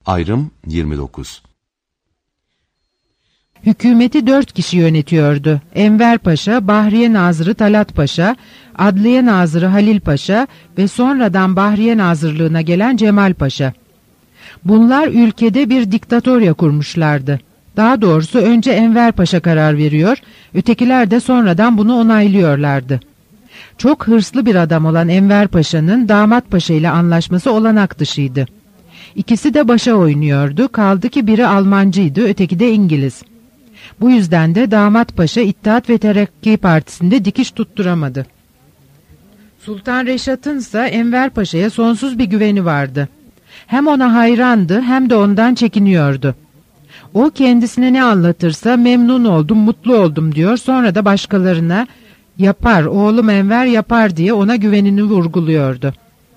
Ayrım 29. Hükümeti 4 kişi yönetiyordu. Enver Paşa, Bahriye Nazırı Talat Paşa, Adliye Nazırı Halil Paşa ve sonradan Bahriye Nazırlığına gelen Cemal Paşa. Bunlar ülkede bir diktatorya kurmuşlardı. Daha doğrusu önce Enver Paşa karar veriyor, ötekiler de sonradan bunu onaylıyorlardı. Çok hırslı bir adam olan Enver Paşa'nın Damat Paşa ile anlaşması olanak dışıydı. İkisi de başa oynuyordu, kaldı ki biri Almancıydı, öteki de İngiliz. Bu yüzden de Damat Paşa İttihat ve Terakki Partisi'nde dikiş tutturamadı. Sultan Reşat'ın ise Enver Paşa'ya sonsuz bir güveni vardı. Hem ona hayrandı hem de ondan çekiniyordu. O kendisine ne anlatırsa memnun oldum, mutlu oldum diyor, sonra da başkalarına yapar, oğlum Enver yapar diye ona güvenini vurguluyordu.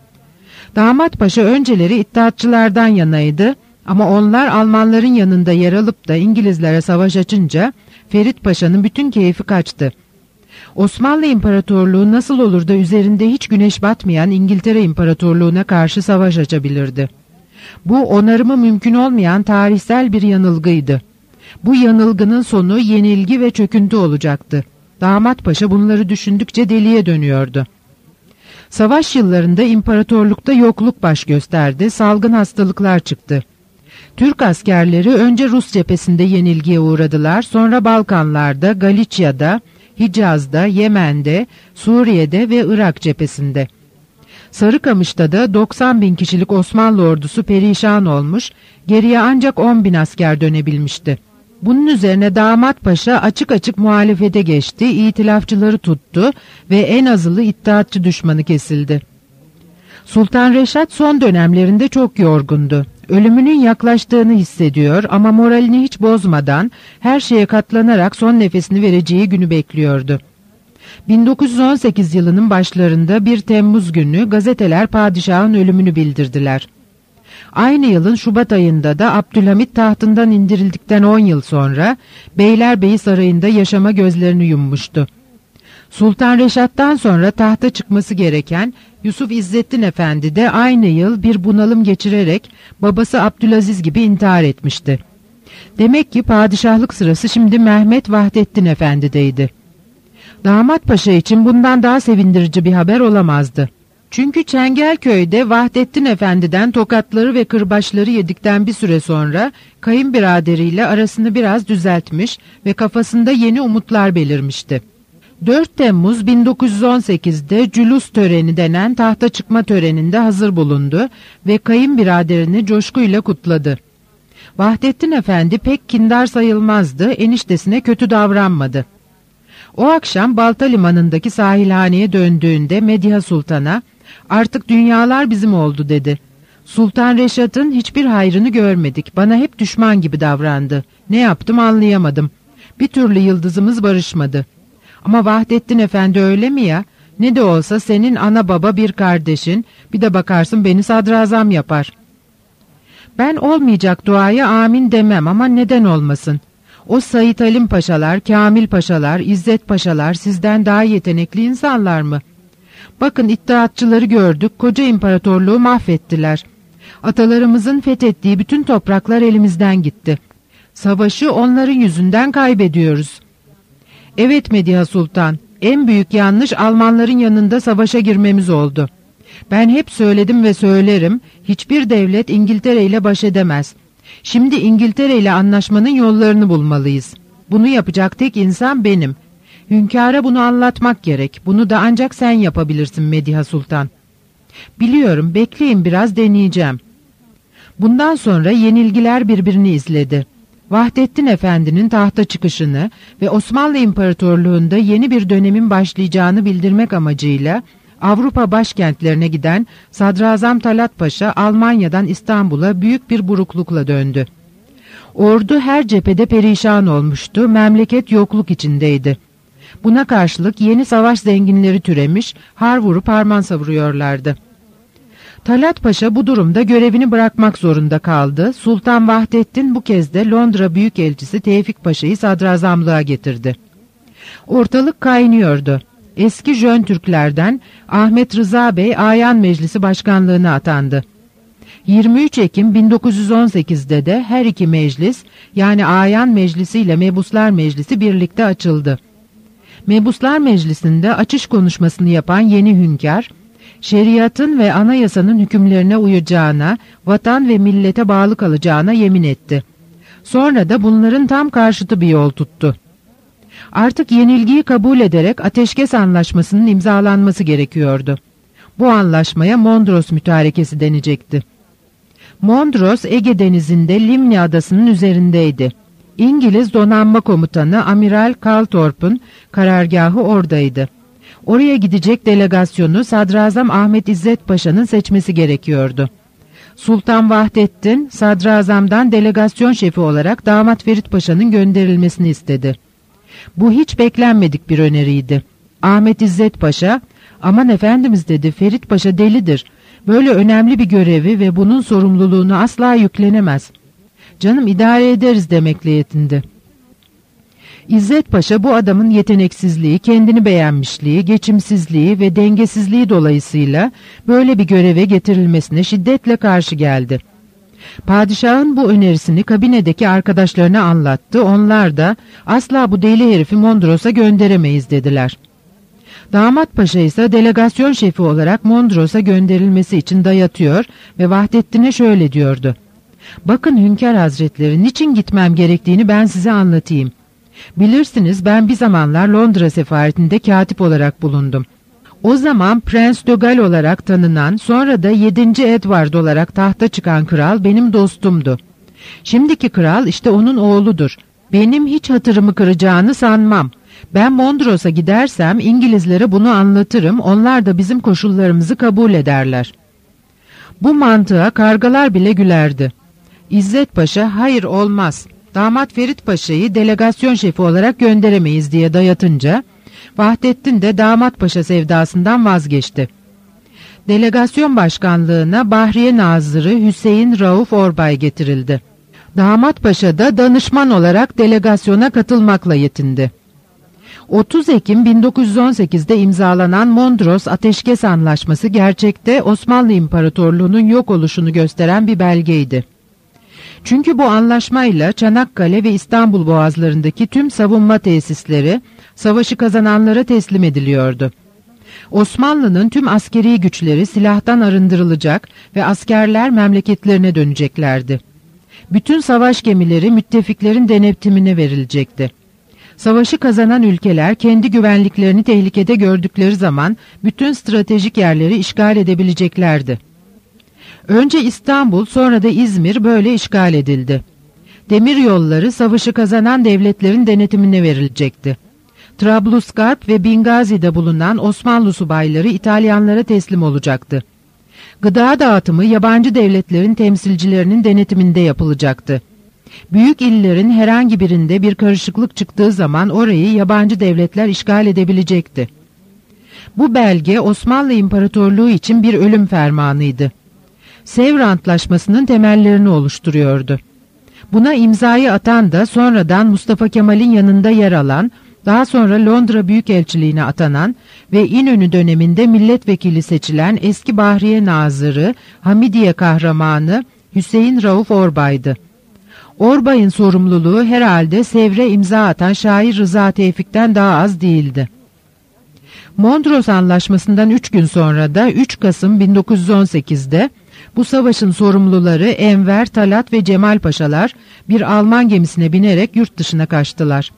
Damat Paşa önceleri İttihatçılardan yanaydı ama onlar Almanların yanında yer alıp da İngilizlere savaş açınca Ferit Paşa'nın bütün keyfi kaçtı. Osmanlı İmparatorluğu nasıl olur da üzerinde hiç güneş batmayan İngiltere İmparatorluğu'na karşı savaş açabilirdi? Bu onarımı mümkün olmayan tarihsel bir yanılgıydı. Bu yanılgının sonu yenilgi ve çöküntü olacaktı. Damat Paşa bunları düşündükçe deliye dönüyordu. Savaş yıllarında imparatorlukta yokluk baş gösterdi, salgın hastalıklar çıktı. Türk askerleri önce Rus cephesinde yenilgiye uğradılar, sonra Balkanlarda, Galicia'da, Hicaz'da, Yemen'de, Suriye'de ve Irak cephesinde. Sarıkamış'ta da 90 bin kişilik Osmanlı ordusu perişan olmuş, geriye ancak 10 bin asker dönebilmişti. Bunun üzerine Damat Paşa açık açık muhalefete geçti, itilafçıları tuttu ve en azılı İttihatçı düşmanı kesildi. Sultan Reşat son dönemlerinde çok yorgundu. Ölümünün yaklaştığını hissediyor ama moralini hiç bozmadan her şeye katlanarak son nefesini vereceği günü bekliyordu. 1918 yılının başlarında 1 Temmuz günü gazeteler padişahın ölümünü bildirdiler. Aynı yılın Şubat ayında da Abdülhamit tahtından indirildikten 10 yıl sonra Beylerbeyi Sarayı'nda yaşama gözlerini yummuştu. Sultan Reşat'tan sonra tahta çıkması gereken Yusuf İzzettin Efendi de aynı yıl bir bunalım geçirerek babası Abdülaziz gibi intihar etmişti. Demek ki padişahlık sırası şimdi Mehmet Vahdettin Efendi'deydi. Damat Paşa için bundan daha sevindirici bir haber olamazdı. Çünkü Çengelköy'de Vahdettin Efendi'den tokatları ve kırbaçları yedikten bir süre sonra kayınbiraderiyle arasını biraz düzeltmiş ve kafasında yeni umutlar belirmişti. 4 Temmuz 1918'de cülus töreni denen tahta çıkma töreninde hazır bulundu ve kayınbiraderini coşkuyla kutladı. Vahdettin Efendi pek kindar sayılmazdı, eniştesine kötü davranmadı. O akşam Balta Limanı'ndaki sahilhaneye döndüğünde Mediha Sultan'a "Artık dünyalar bizim oldu" dedi. "Sultan Reşat'ın hiçbir hayrını görmedik, bana hep düşman gibi davrandı. Ne yaptım anlayamadım. Bir türlü yıldızımız barışmadı. Ama Vahdettin Efendi öyle mi ya? Ne de olsa senin ana baba bir kardeşin, bir de bakarsın beni sadrazam yapar." Ben olmayacak duaya amin demem ama neden olmasın? O Said Halim Paşalar, Kamil Paşalar, İzzet Paşalar sizden daha yetenekli insanlar mı? Bakın İttihatçıları gördük, koca imparatorluğu mahvettiler. Atalarımızın fethettiği bütün topraklar elimizden gitti. Savaşı onların yüzünden kaybediyoruz. Evet Mediha Sultan, en büyük yanlış Almanların yanında savaşa girmemiz oldu. Ben hep söyledim ve söylerim, hiçbir devlet İngiltere ile baş edemez. Şimdi İngiltere ile anlaşmanın yollarını bulmalıyız. Bunu yapacak tek insan benim. Hünkâra bunu anlatmak gerek. Bunu da ancak sen yapabilirsin Mediha Sultan. Biliyorum, bekleyin biraz deneyeceğim. Bundan sonra yenilgiler birbirini izledi. Vahdettin Efendi'nin tahta çıkışını ve Osmanlı İmparatorluğu'nda yeni bir dönemin başlayacağını bildirmek amacıyla Avrupa başkentlerine giden Sadrazam Talat Paşa Almanya'dan İstanbul'a büyük bir buruklukla döndü. Ordu her cephede perişan olmuştu, memleket yokluk içindeydi. Buna karşılık yeni savaş zenginleri türemiş, har vurup harman savuruyorlardı. Talat Paşa bu durumda görevini bırakmak zorunda kaldı. Sultan Vahdettin bu kez de Londra Büyükelçisi Tevfik Paşa'yı sadrazamlığa getirdi. Ortalık kaynıyordu. Eski Jön Türklerden Ahmet Rıza Bey Ayan Meclisi Başkanlığı'na atandı. 23 Ekim 1918'de de her iki meclis, yani Ayan Meclisi ile Mebuslar Meclisi birlikte açıldı. Mebuslar Meclisi'nde açış konuşmasını yapan yeni hünkâr, şeriatın ve anayasanın hükümlerine uyacağına, vatan ve millete bağlı kalacağına yemin etti. Sonra da bunların tam karşıtı bir yol tuttu. Artık yenilgiyi kabul ederek ateşkes anlaşmasının imzalanması gerekiyordu. Bu anlaşmaya Mondros Mütarekesi denecekti. Mondros, Ege Denizi'nde Limni Adası'nın üzerindeydi. İngiliz donanma komutanı Amiral Kaltorp'un karargahı oradaydı. Oraya gidecek delegasyonu Sadrazam Ahmet İzzet Paşa'nın seçmesi gerekiyordu. Sultan Vahdettin, Sadrazam'dan delegasyon şefi olarak Damat Ferit Paşa'nın gönderilmesini istedi. Bu hiç beklenmedik bir öneriydi. Ahmet İzzet Paşa, "Aman efendimiz," dedi, "Ferit Paşa delidir. Böyle önemli bir görevi ve bunun sorumluluğunu asla yüklenemez. Canım, idare ederiz," demekle yetindi. İzzet Paşa bu adamın yeteneksizliği, kendini beğenmişliği, geçimsizliği ve dengesizliği dolayısıyla böyle bir göreve getirilmesine şiddetle karşı geldi. Padişahın bu önerisini kabinedeki arkadaşlarına anlattı. Onlar da "Asla bu deli herifi Mondros'a gönderemeyiz," dediler. Damat Paşa ise delegasyon şefi olarak Mondros'a gönderilmesi için dayatıyor ve Vahdettin'e şöyle diyordu: "Bakın Hünkâr Hazretleri, niçin gitmem gerektiğini ben size anlatayım. Bilirsiniz, ben bir zamanlar Londra sefaretinde katip olarak bulundum. O zaman Prens de Galles olarak tanınan, sonra da 7. Edward olarak tahta çıkan kral benim dostumdu. Şimdiki kral işte onun oğludur. Benim hiç hatırımı kıracağını sanmam. Ben Mondros'a gidersem İngilizlere bunu anlatırım, onlar da bizim koşullarımızı kabul ederler." Bu mantığa kargalar bile gülerdi. İzzet Paşa, "Hayır, olmaz. Damat Ferit Paşa'yı delegasyon şefi olarak gönderemeyiz," diye dayatınca, Vahdettin de Damat Paşa sevdasından vazgeçti. Delegasyon başkanlığına Bahriye Nazırı Hüseyin Rauf Orbay getirildi. Damat Paşa da danışman olarak delegasyona katılmakla yetindi. 30 Ekim 1918'de imzalanan Mondros Ateşkes Anlaşması gerçekte Osmanlı İmparatorluğu'nun yok oluşunu gösteren bir belgeydi. Çünkü bu anlaşmayla Çanakkale ve İstanbul boğazlarındaki tüm savunma tesisleri savaşı kazananlara teslim ediliyordu. Osmanlı'nın tüm askeri güçleri silahtan arındırılacak ve askerler memleketlerine döneceklerdi. Bütün savaş gemileri müttefiklerin denetimine verilecekti. Savaşı kazanan ülkeler kendi güvenliklerini tehlikede gördükleri zaman bütün stratejik yerleri işgal edebileceklerdi. Önce İstanbul, sonra da İzmir böyle işgal edildi. Demir yolları savaşı kazanan devletlerin denetimine verilecekti. Trablusgarp ve Bingazi'de bulunan Osmanlı subayları İtalyanlara teslim olacaktı. Gıda dağıtımı yabancı devletlerin temsilcilerinin denetiminde yapılacaktı. Büyük illerin herhangi birinde bir karışıklık çıktığı zaman orayı yabancı devletler işgal edebilecekti. Bu belge Osmanlı İmparatorluğu için bir ölüm fermanıydı. Sevr Antlaşması'nın temellerini oluşturuyordu. Buna imzayı atan da sonradan Mustafa Kemal'in yanında yer alan, daha sonra Londra Büyükelçiliğine atanan ve İnönü döneminde milletvekili seçilen eski Bahriye Nazırı, Hamidiye kahramanı Hüseyin Rauf Orbay'dı. Orbay'ın sorumluluğu herhalde Sevr'e imza atan şair Rıza Tevfik'ten daha az değildi. Mondros Anlaşması'ndan 3 gün sonra da 3 Kasım 1918'de bu savaşın sorumluları Enver, Talat ve Cemal Paşalar bir Alman gemisine binerek yurt dışına kaçtılar.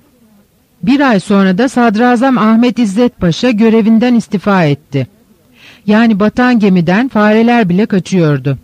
Bir ay sonra da Sadrazam Ahmet İzzet Paşa görevinden istifa etti. Yani batan gemiden fareler bile kaçıyordu.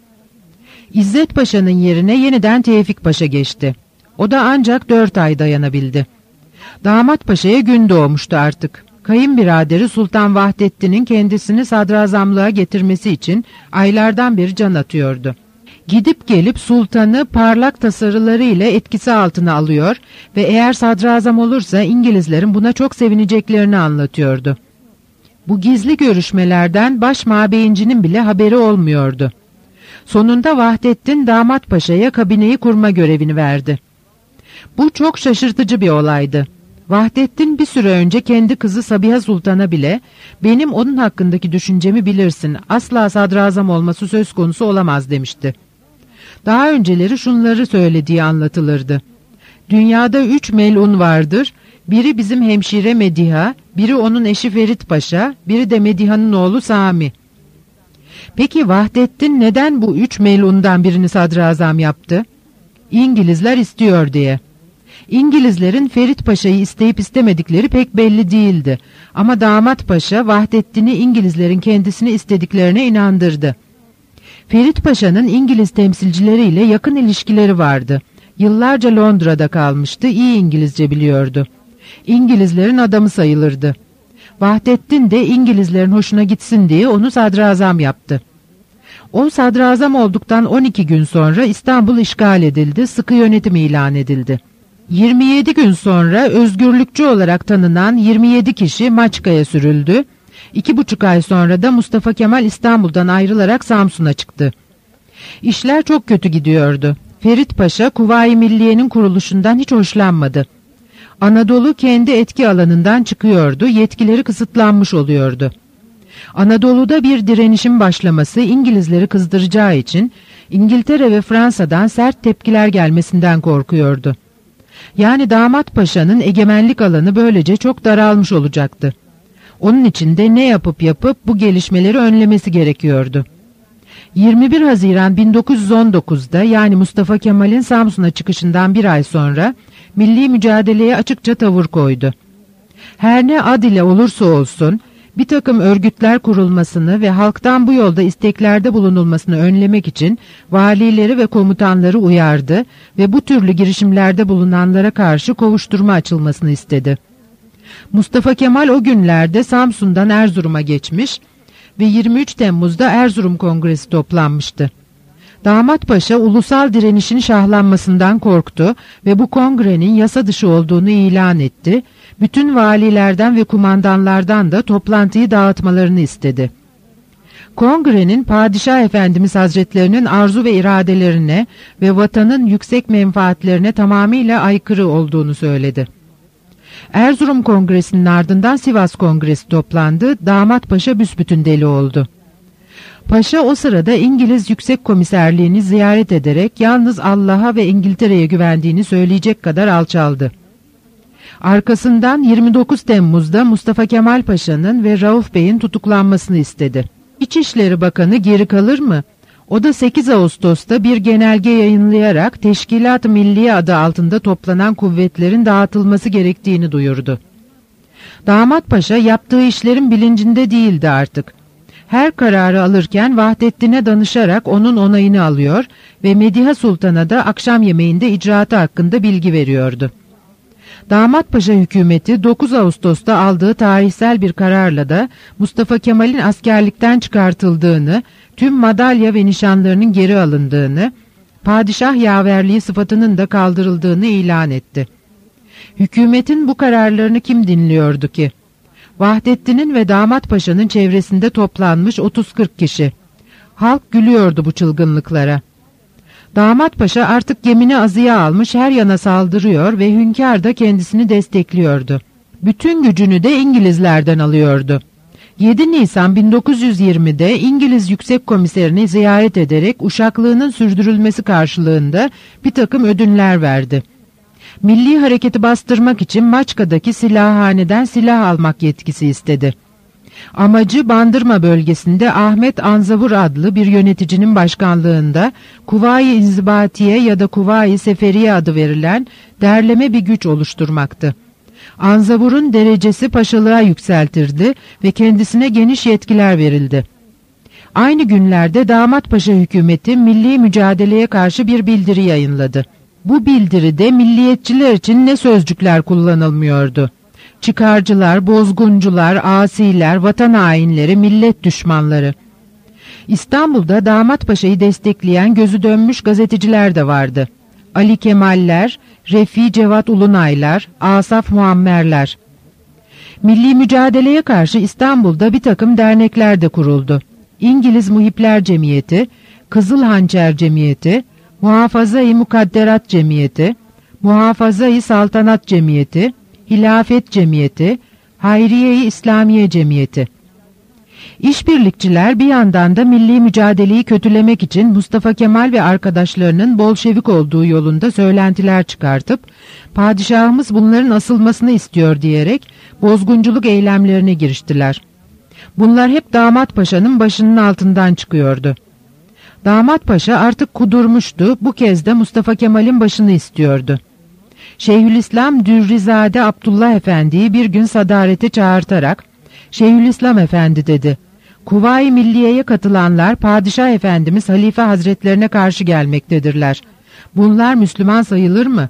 İzzet Paşa'nın yerine yeniden Tevfik Paşa geçti. O da ancak 4 ay dayanabildi. Damat Paşa'ya gün doğmuştu artık. Kayınbiraderi Sultan Vahdettin'in kendisini sadrazamlığa getirmesi için aylardan beri can atıyordu. Gidip gelip sultanı parlak tasarıları ile etkisi altına alıyor ve eğer sadrazam olursa İngilizlerin buna çok sevineceklerini anlatıyordu. Bu gizli görüşmelerden baş mabeyincinin bile haberi olmuyordu. Sonunda Vahdettin Damat Paşa'ya kabineyi kurma görevini verdi. Bu çok şaşırtıcı bir olaydı. Vahdettin bir süre önce kendi kızı Sabiha Sultan'a bile benim onun hakkındaki düşüncemi bilirsin, asla sadrazam olması söz konusu olamaz demişti. Daha önceleri şunları söylediği anlatılırdı. Dünyada 3 melun vardır, biri bizim hemşire Mediha, biri onun eşi Ferit Paşa, biri de Mediha'nın oğlu Sami. Peki Vahdettin neden bu 3 melundan birini sadrazam yaptı? İngilizler istiyor diye. İngilizlerin Ferit Paşa'yı isteyip istemedikleri pek belli değildi. Ama Damat Paşa Vahdettin'i İngilizlerin kendisini istediklerine inandırdı. Ferit Paşa'nın İngiliz temsilcileriyle yakın ilişkileri vardı. Yıllarca Londra'da kalmıştı, iyi İngilizce biliyordu. İngilizlerin adamı sayılırdı. Vahdettin de İngilizlerin hoşuna gitsin diye onu sadrazam yaptı. O sadrazam olduktan 12 gün sonra İstanbul işgal edildi, sıkı yönetim ilan edildi. 27 gün sonra özgürlükçü olarak tanınan 27 kişi Maçka'ya sürüldü. 2,5 ay sonra da Mustafa Kemal İstanbul'dan ayrılarak Samsun'a çıktı. İşler çok kötü gidiyordu. Ferit Paşa Kuvayi Milliye'nin kuruluşundan hiç hoşlanmadı. Anadolu kendi etki alanından çıkıyordu, yetkileri kısıtlanmış oluyordu. Anadolu'da bir direnişin başlaması İngilizleri kızdıracağı için İngiltere ve Fransa'dan sert tepkiler gelmesinden korkuyordu. Yani Damat Paşa'nın egemenlik alanı böylece çok daralmış olacaktı. Onun için de ne yapıp bu gelişmeleri önlemesi gerekiyordu. 21 Haziran 1919'da yani Mustafa Kemal'in Samsun'a çıkışından bir ay sonra milli mücadeleye açıkça tavır koydu. Her ne ad ile olursa olsun bir takım örgütler kurulmasını ve halktan bu yolda isteklerde bulunulmasını önlemek için valileri ve komutanları uyardı ve bu türlü girişimlerde bulunanlara karşı kovuşturma açılmasını istedi. Mustafa Kemal o günlerde Samsun'dan Erzurum'a geçmiş ve 23 Temmuz'da Erzurum Kongresi toplanmıştı. Damat Paşa ulusal direnişin şahlanmasından korktu ve bu kongrenin yasa dışı olduğunu ilan etti. Bütün valilerden ve kumandanlardan da toplantıyı dağıtmalarını istedi. Kongrenin Padişah Efendimiz Hazretlerinin arzu ve iradelerine ve vatanın yüksek menfaatlerine tamamıyla aykırı olduğunu söyledi. Erzurum Kongresi'nin ardından Sivas Kongresi toplandı. Damat Paşa büsbütün deli oldu. Paşa o sırada İngiliz Yüksek Komiserliğini ziyaret ederek yalnız Allah'a ve İngiltere'ye güvendiğini söyleyecek kadar alçaldı. Arkasından 29 Temmuz'da Mustafa Kemal Paşa'nın ve Rauf Bey'in tutuklanmasını istedi. İçişleri Bakanı geri kalır mı? O da 8 Ağustos'ta bir genelge yayınlayarak Teşkilat-ı Milliye adı altında toplanan kuvvetlerin dağıtılması gerektiğini duyurdu. Damat Paşa yaptığı işlerin bilincinde değildi artık. Her kararı alırken Vahdettin'e danışarak onun onayını alıyor ve Mediha Sultan'a da akşam yemeğinde icraatı hakkında bilgi veriyordu. Damat Paşa hükümeti 9 Ağustos'ta aldığı tarihsel bir kararla da Mustafa Kemal'in askerlikten çıkartıldığını, tüm madalya ve nişanlarının geri alındığını, padişah yaverliği sıfatının da kaldırıldığını ilan etti. Hükümetin bu kararlarını kim dinliyordu ki? Vahdettin'in ve Damat Paşa'nın çevresinde toplanmış 30-40 kişi. Halk gülüyordu bu çılgınlıklara. Damat Paşa artık gemini azıya almış, her yana saldırıyor ve hünkâr da kendisini destekliyordu. Bütün gücünü de İngilizlerden alıyordu. 7 Nisan 1920'de İngiliz Yüksek Komiserini ziyaret ederek uşaklığının sürdürülmesi karşılığında bir takım ödünler verdi. Milli hareketi bastırmak için Maçka'daki silahhaneden silah almak yetkisi istedi. Amacı Bandırma bölgesinde Ahmet Anzavur adlı bir yöneticinin başkanlığında Kuvayi İnzibatiye ya da Kuvayi Seferiye adı verilen derleme bir güç oluşturmaktı. Anzavur'un derecesi paşalığa yükseltirdi ve kendisine geniş yetkiler verildi. Aynı günlerde Damat Paşa hükümeti milli mücadeleye karşı bir bildiri yayınladı. Bu bildiride milliyetçiler için ne sözcükler kullanılmıyordu? Çıkarcılar, bozguncular, asiler, vatan hainleri, millet düşmanları. İstanbul'da Damat Paşa'yı destekleyen gözü dönmüş gazeteciler de vardı. Ali Kemaller, Refi Cevat Ulunaylar, Asaf Muammerler. Milli mücadeleye karşı İstanbul'da bir takım dernekler de kuruldu. İngiliz Muhipler Cemiyeti, Kızıl Hançer Cemiyeti, Muhafaza-i Mukadderat Cemiyeti, Muhafaza-i Saltanat Cemiyeti, Hilafet Cemiyeti, Hayriye-i İslamiye Cemiyeti. İşbirlikçiler bir yandan da milli mücadeleyi kötülemek için Mustafa Kemal ve arkadaşlarının Bolşevik olduğu yolunda söylentiler çıkartıp, padişahımız bunların asılmasını istiyor diyerek bozgunculuk eylemlerine giriştiler. Bunlar hep Damat Paşa'nın başının altından çıkıyordu. Damat Paşa artık kudurmuştu, bu kez de Mustafa Kemal'in başını istiyordu. Şeyhülislam Dürrizade Abdullah Efendi'yi bir gün sadarete çağırtarak, "Şeyhülislam Efendi," dedi, "Kuvayi Milliye'ye katılanlar Padişah Efendimiz Halife Hazretlerine karşı gelmektedirler. Bunlar Müslüman sayılır mı?"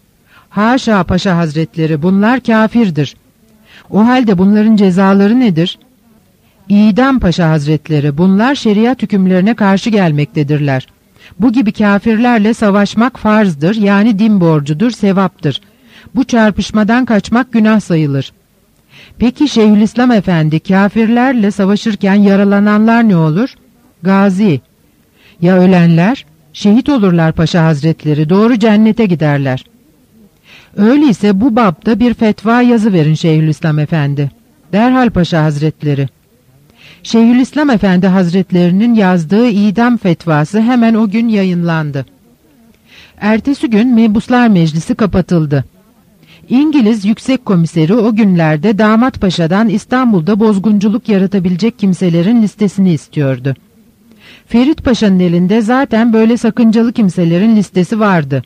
"Haşa Paşa Hazretleri, bunlar kafirdir." "O halde bunların cezaları nedir?" "İdam Paşa Hazretleri, bunlar şeriat hükümlerine karşı gelmektedirler. Bu gibi kafirlerle savaşmak farzdır, yani din borcudur, sevaptır. Bu çarpışmadan kaçmak günah sayılır." "Peki Şeyhülislam Efendi, kafirlerle savaşırken yaralananlar ne olur?" "Gazi." "Ya ölenler?" "Şehit olurlar Paşa Hazretleri, doğru cennete giderler." "Öyleyse bu babda bir fetva yazı verin Şeyhülislam Efendi." "Derhal Paşa Hazretleri." Şeyhülislam Efendi Hazretlerinin yazdığı idam fetvası hemen o gün yayınlandı. Ertesi gün Mebuslar Meclisi kapatıldı. İngiliz Yüksek Komiseri o günlerde Damat Paşa'dan İstanbul'da bozgunculuk yaratabilecek kimselerin listesini istiyordu. Ferit Paşa'nın elinde zaten böyle sakıncalı kimselerin listesi vardı.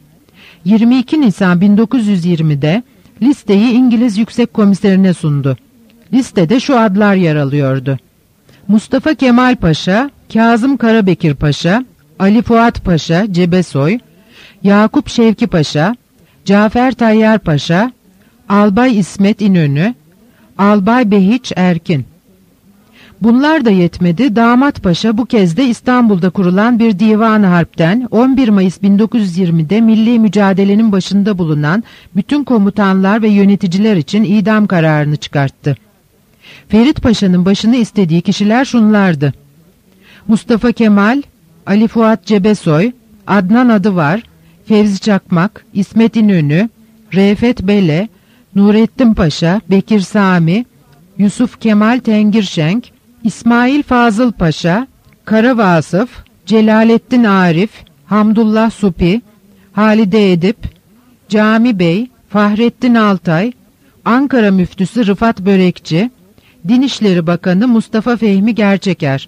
22 Nisan 1920'de listeyi İngiliz Yüksek Komiserine sundu. Listede şu adlar yer alıyordu: Mustafa Kemal Paşa, Kazım Karabekir Paşa, Ali Fuat Paşa, Cebesoy, Yakup Şevki Paşa, Cafer Tayyar Paşa, Albay İsmet İnönü, Albay Behiç Erkin. Bunlar da yetmedi, Damat Paşa bu kez de İstanbul'da kurulan bir divan-ı harpten 11 Mayıs 1920'de milli mücadelenin başında bulunan bütün komutanlar ve yöneticiler için idam kararını çıkarttı. Ferit Paşa'nın başını istediği kişiler şunlardı: Mustafa Kemal, Ali Fuat Cebesoy, Adnan Adıvar, Fevzi Çakmak, İsmet İnönü, Reşat Bele, Nurettin Paşa, Bekir Sami, Yusuf Kemal Tengirşenk, İsmail Fazıl Paşa, Kara Vasıf, Celalettin Arif, Hamdullah Supi, Halide Edip, Cami Bey, Fahrettin Altay, Ankara Müftüsü Rıfat Börekçi, Din İşleri Bakanı Mustafa Fehmi Gerçeker.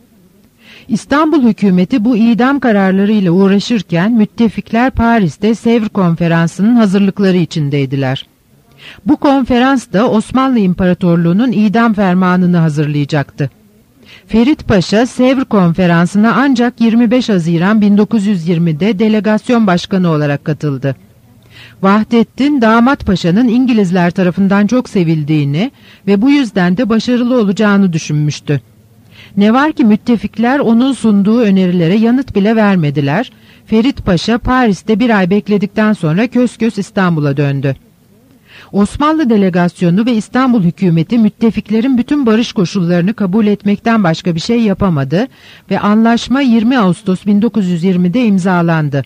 İstanbul hükümeti bu idam kararlarıyla uğraşırken müttefikler Paris'te Sevr Konferansı'nın hazırlıkları içindeydiler. Bu konferans da Osmanlı İmparatorluğu'nun idam fermanını hazırlayacaktı. Ferit Paşa Sevr Konferansı'na ancak 25 Haziran 1920'de delegasyon başkanı olarak katıldı. Vahdettin, Damat Paşa'nın İngilizler tarafından çok sevildiğini ve bu yüzden de başarılı olacağını düşünmüştü. Ne var ki müttefikler onun sunduğu önerilere yanıt bile vermediler. Ferit Paşa Paris'te bir ay bekledikten sonra kös kös İstanbul'a döndü. Osmanlı delegasyonu ve İstanbul hükümeti müttefiklerin bütün barış koşullarını kabul etmekten başka bir şey yapamadı ve anlaşma 20 Ağustos 1920'de imzalandı.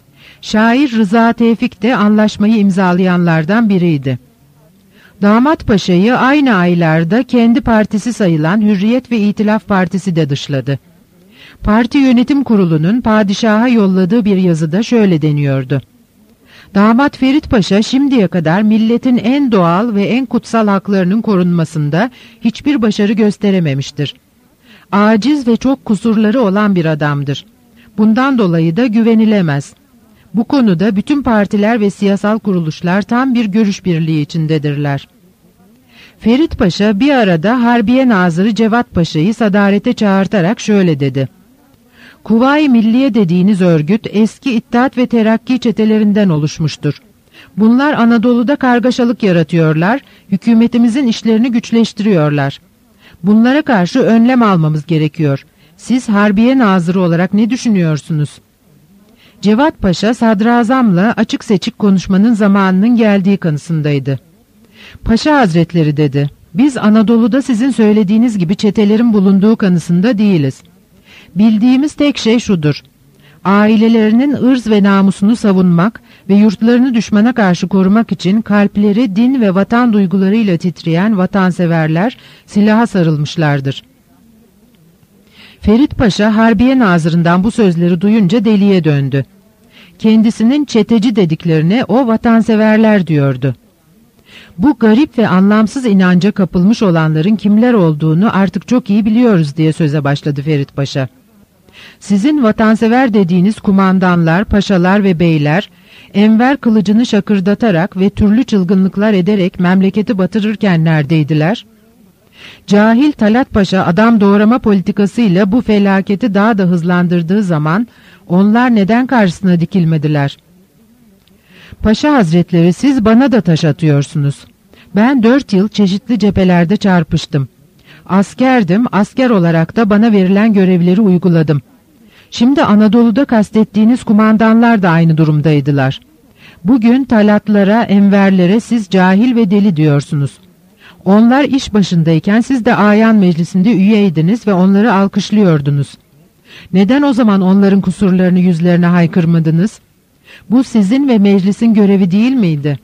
Şair Rıza Tevfik de anlaşmayı imzalayanlardan biriydi. Damat Paşa'yı aynı aylarda kendi partisi sayılan Hürriyet ve İtilaf Partisi de dışladı. Parti Yönetim Kurulu'nun padişaha yolladığı bir yazıda şöyle deniyordu: Damat Ferit Paşa şimdiye kadar milletin en doğal ve en kutsal haklarının korunmasında hiçbir başarı gösterememiştir. Aciz ve çok kusurları olan bir adamdır. Bundan dolayı da güvenilemez. Bu konuda bütün partiler ve siyasal kuruluşlar tam bir görüş birliği içindedirler. Ferit Paşa bir arada Harbiye Nazırı Cevat Paşa'yı sadarete çağırtarak şöyle dedi: Kuvayi Milliye dediğiniz örgüt eski İttihat ve Terakki çetelerinden oluşmuştur. Bunlar Anadolu'da kargaşalık yaratıyorlar, hükümetimizin işlerini güçleştiriyorlar. Bunlara karşı önlem almamız gerekiyor. Siz Harbiye Nazırı olarak ne düşünüyorsunuz? Cevat Paşa sadrazamla açık seçik konuşmanın zamanının geldiği kanısındaydı. Paşa Hazretleri dedi, biz Anadolu'da sizin söylediğiniz gibi çetelerin bulunduğu kanısında değiliz. Bildiğimiz tek şey şudur: ailelerinin ırz ve namusunu savunmak ve yurtlarını düşmana karşı korumak için kalpleri din ve vatan duygularıyla titreyen vatanseverler silaha sarılmışlardır. Ferit Paşa Harbiye Nazırı'ndan bu sözleri duyunca deliye döndü. Kendisinin çeteci dediklerine o vatanseverler diyordu. Bu garip ve anlamsız inanca kapılmış olanların kimler olduğunu artık çok iyi biliyoruz diye söze başladı Ferit Paşa. Sizin vatansever dediğiniz kumandanlar, paşalar ve beyler, Enver kılıcını şakırdatarak ve türlü çılgınlıklar ederek memleketi batırırken neredeydiler? Cahil Talat Paşa adam doğrama politikasıyla bu felaketi daha da hızlandırdığı zaman onlar neden karşısına dikilmediler? Paşa Hazretleri, siz bana da taş atıyorsunuz. Ben 4 yıl çeşitli cephelerde çarpıştım. Askerdim, asker olarak da bana verilen görevleri uyguladım. Şimdi Anadolu'da kastettiğiniz kumandanlar da aynı durumdaydılar. Bugün Talatlara, Enverlere siz cahil ve deli diyorsunuz. Onlar iş başındayken siz de Ayan Meclisi'nde üyeydiniz ve onları alkışlıyordunuz. Neden o zaman onların kusurlarını yüzlerine haykırmadınız? Bu sizin ve meclisin görevi değil miydi?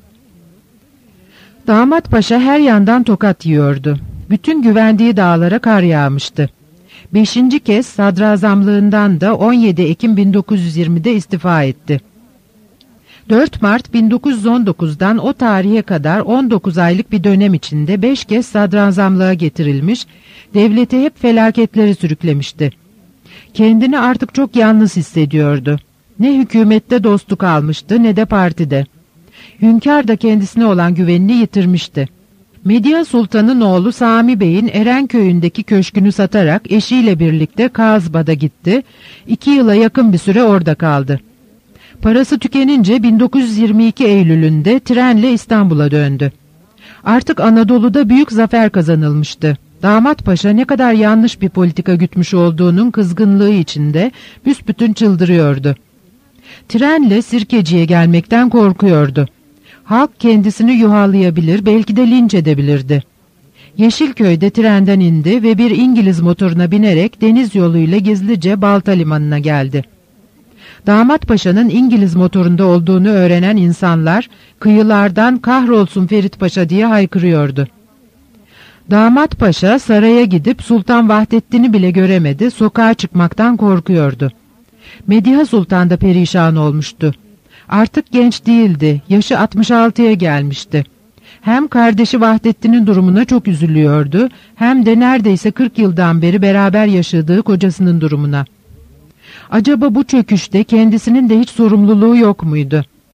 Damat Paşa her yandan tokat yiyordu. Bütün güvendiği dağlara kar yağmıştı. 5. kez sadrazamlığından da 17 Ekim 1920'de istifa etti. 4 Mart 1919'dan o tarihe kadar 19 aylık bir dönem içinde 5 kez sadrazamlığa getirilmiş, devleti hep felaketleri sürüklemişti. Kendini artık çok yalnız hissediyordu. Ne hükümette dostu kalmıştı ne de partide. Hünkâr da kendisine olan güvenini yitirmişti. Medya Sultan'ın oğlu Sami Bey'in Erenköy'ündeki köşkünü satarak eşiyle birlikte Kazbad'a gitti. 2 yıla yakın bir süre orada kaldı. Parası tükenince 1922 Eylül'ünde trenle İstanbul'a döndü. Artık Anadolu'da büyük zafer kazanılmıştı. Damat Paşa ne kadar yanlış bir politika gütmüş olduğunun kızgınlığı içinde büsbütün çıldırıyordu. Trenle Sirkeci'ye gelmekten korkuyordu. Halk kendisini yuhalayabilir, belki de linç edebilirdi. Yeşilköy'de trenden indi ve bir İngiliz motoruna binerek deniz yoluyla gizlice Balta Limanı'na geldi. Damat Paşa'nın İngiliz motorunda olduğunu öğrenen insanlar kıyılardan "Kahrolsun Ferit Paşa" diye haykırıyordu. Damat Paşa saraya gidip Sultan Vahdettin'i bile göremedi, sokağa çıkmaktan korkuyordu. Mediha Sultan da perişan olmuştu. Artık genç değildi, yaşı 66'ya gelmişti. Hem kardeşi Vahdettin'in durumuna çok üzülüyordu, hem de neredeyse 40 yıldan beri beraber yaşadığı kocasının durumuna. Acaba bu çöküşte kendisinin de hiç sorumluluğu yok muydu?